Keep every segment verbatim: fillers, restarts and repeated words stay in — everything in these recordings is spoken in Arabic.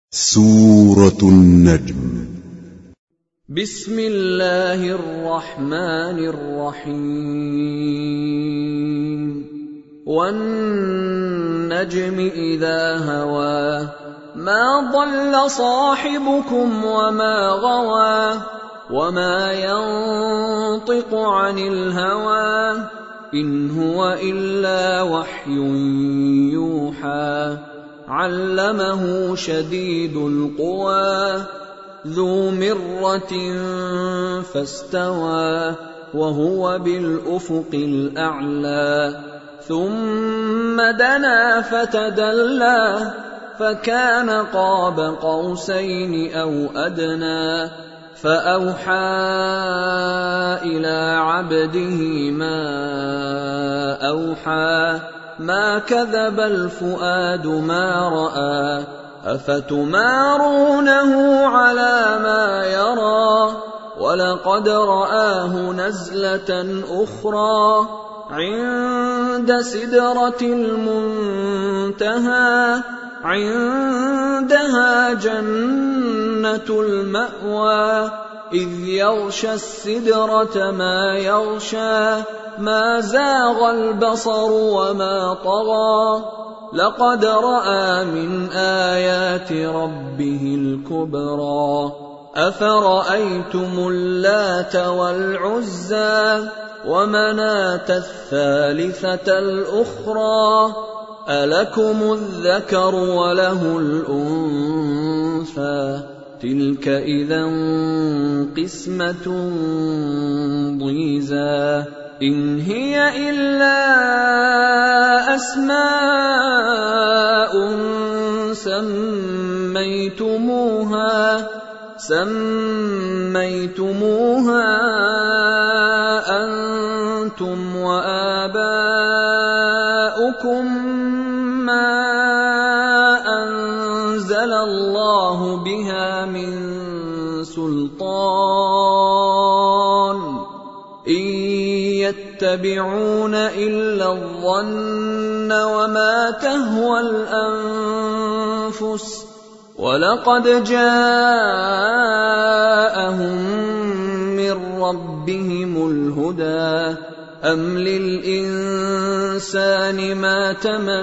سورة النجم. بسم الله الرحمن الرحيم. والنجم إذا هوى ما ضل صاحبكم وما غوى وما ينطق عن الهوى إن هو إلا وحي يوحى علمه شديد القوى ذو مرة فاستوى وهو بالأفق الأعلى ثم دنا فتدلى فكان قاب قوسين أو أدنى فأوحى إلى عبده ما أوحى ما كذب الفؤاد ما رأى أفتمارونه على ما يرى ولقد رآه نزلة أخرى عند سدرة المنتهى عندها جنة المأوى إذ يغشى السدرة ما يغشى ما زاغ البصر وما طغى لقد رأى من آيات ربه الكبرى أفرأيتم اللات والعزى ومناة الثالثة الأخرى ألكم الذكر وله الأنثى تلك إذا قسمة ضيزى إن هي إلا أسماء سميتموها سميتموها أنتم وآباؤكم ما أنزل الله بها من سلطان إن يتبعون إلا الظن وما تهوى الأنفس ولقد جاءهم من ربهم الهدى أم للإنسان ما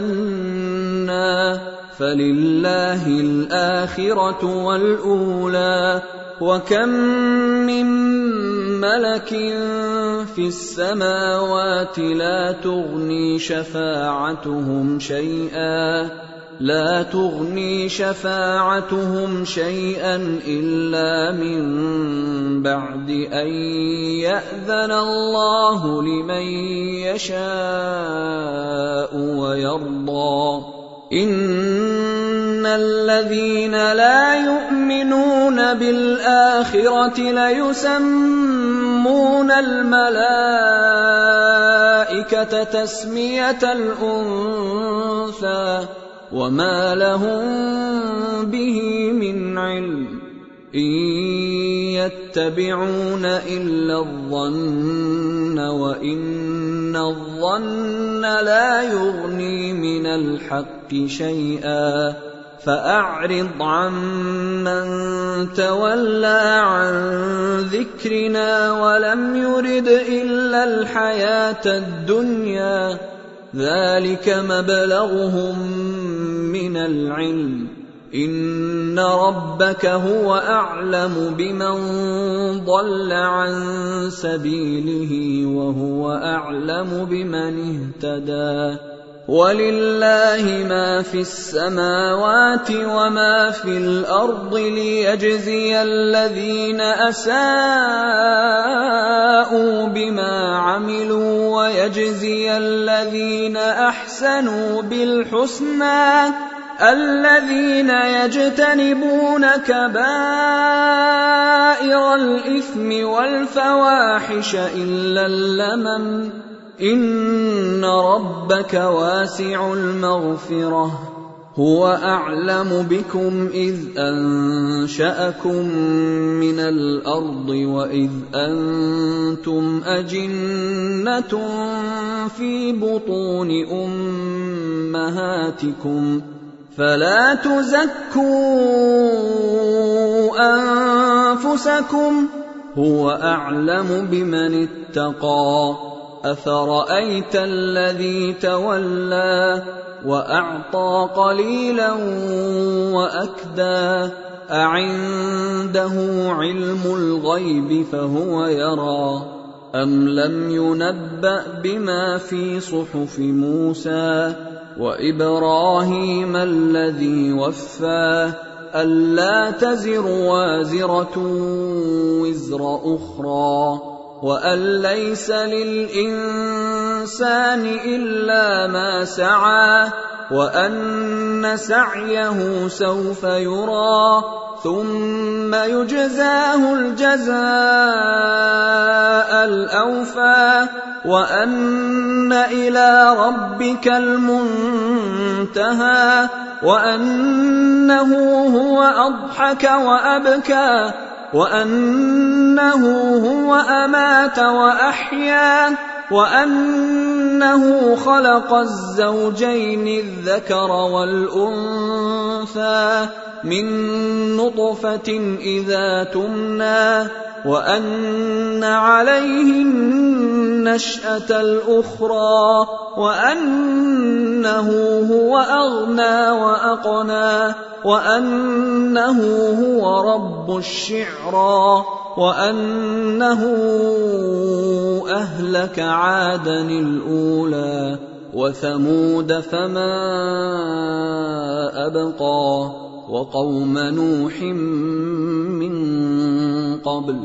تمنى فلله الآخرة والأولى وكم من ملك في السماوات لا تغني شفاعتهم شيئا لا تغني شفاعتهم شيئا إلا من بعد أن يأذن الله لمن يشاء ويرضى إن الذين لا يؤمنون بالآخرة ليسمون الملائكة تسمية الأنثى وما لهم به من علم إن يتبعون إلا الظن وإن الظن لا يغني من الحق شيئا فأعرض عمن تولى عن ذكرنا ولم يرد إلا الحياة الدنيا ذلك مبلغهم من العلم إن ربك هو أعلم بمن ضل عن سبيله وهو أعلم بمن اهتدى ولله ما في السماوات وما في الأرض ليجزي الذين أساءوا بما عملوا ويجزي الذين أحسنوا بالحسنى الذين يجتنبون كبائر الإثم والفواحش إلا اللمم إن ربك واسع المغفرة هو أعلم بكم إذ أنشأكم من الأرض وإذ أنتم أجنة في بطون أمهاتكم فلا تزكوا أنفسكم هو أعلم بمن اتقى أفرأيت الذي تولى وأعطى قليلا وأكدى أعنده علم الغيب فهو يرى أم لم ينبأ بما في صحف موسى وإبراهيم الذي وفى ألا تزر وازرة وزر أخرى وأن ليس للإنسان إلا ما سعى وأن سعيه سوف يرى ثم يجزاه الجزاء الأوفى وأن إلى ربك المنتهى وأنه هو أضحك وأبكى وأنه هو أمات وأحيا وأنه خلق الزوجين الذكر والأنثى من نطفة إذا تمنى وأن عليه النشأة الأخرى وأنه هو أغنى وأقنى وأنه هو رب الشعرى وأنه أهلك عادا الأولى وثمود فما أبقى وقوم نوح من قبل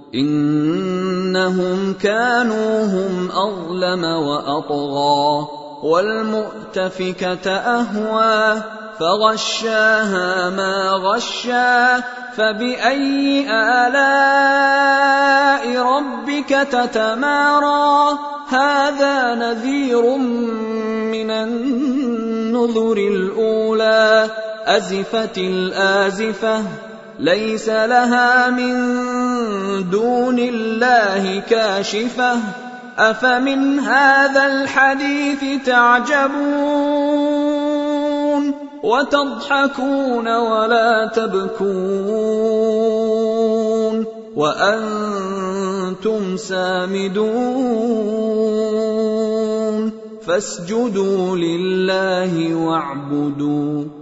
إنهم كانوا هم أظلم وأطغى والمؤتفكة أهوى فغشاها ما غشا فبأي آلاء ربك تتمارى هذا نذير من النذر الأولى أزفت الآزفة ليس لها من دون الله كاشفة أفمن هذا الحديث تعجبون وتضحكون ولا تبكون وأنتم سامدون فاسجدوا لله واعبدوا